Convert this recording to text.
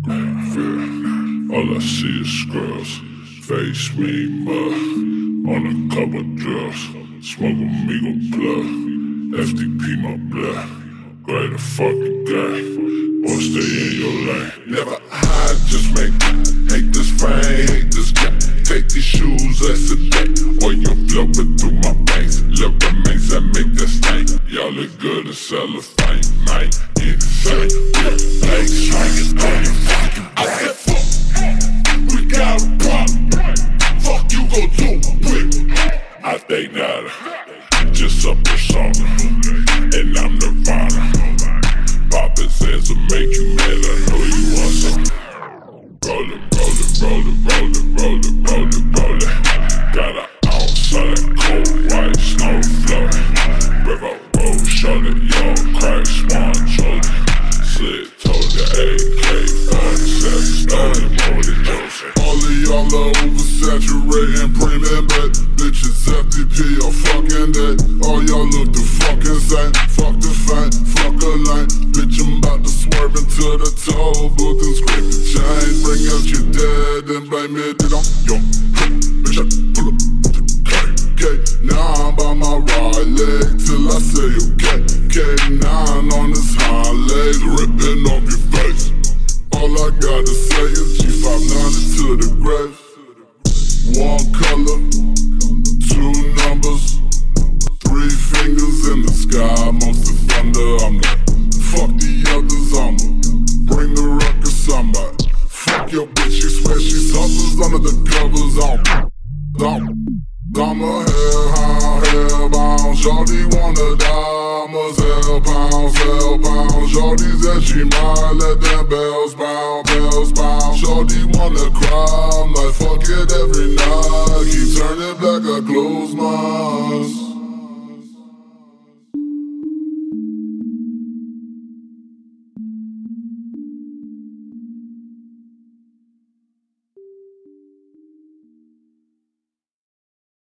All I see is scrubs, face me mud, on a couple drugs, smoke amigo plug, FDP my blood, grab the fucking guy, or stay in your lane. Never hide, just make hate this fame, hate this guy. Take these shoes as a day, or you're flowing through my veins. Look remains that make that stain. Y'all look good as cellophane, man. Insane, legs swinging on your fucking. I said fuck, we got a problem. Fuck you gon' do quick. I think not, just a persona, and I'm Nirvana. Poppin' says to make you mad, I know you want some. Rollin', rollin', rollin', rollin', rollin', rollin', rollin'. Got an ounce of that cold white snow flowin'. River road, shorty, y'all crack, swan shoulder. Slit told the AK-47, stolen more than Joseph. All of y'all are oversaturating, premium bet. Bitches FDP, y'all fucking dead. All y'all look the fucking same. Fuck the fame, fuck a lane. Bitch, I'm about to swerve into the toll booth and scrape the chain. Bring out your dead and blame it on yo. Bitch, I pull up to K. Now I'm by my right leg till I say okay. K9 on his hind legs, ripping off your face. All I gotta say is G590 to the grave. One color, two numbers, three fingers in the sky, most of thunder. I'm like, fuck the others, I'ma bring the ruckus, somebody. Fuck your bitch, she swear she suffers under the covers. I'm a hellbound, shorty wanna diamonds, hell pounds, shorty said she might let them bells pound. Shorty wanna cry, I'm like fuck it every night, keep turning black, I close my eyes.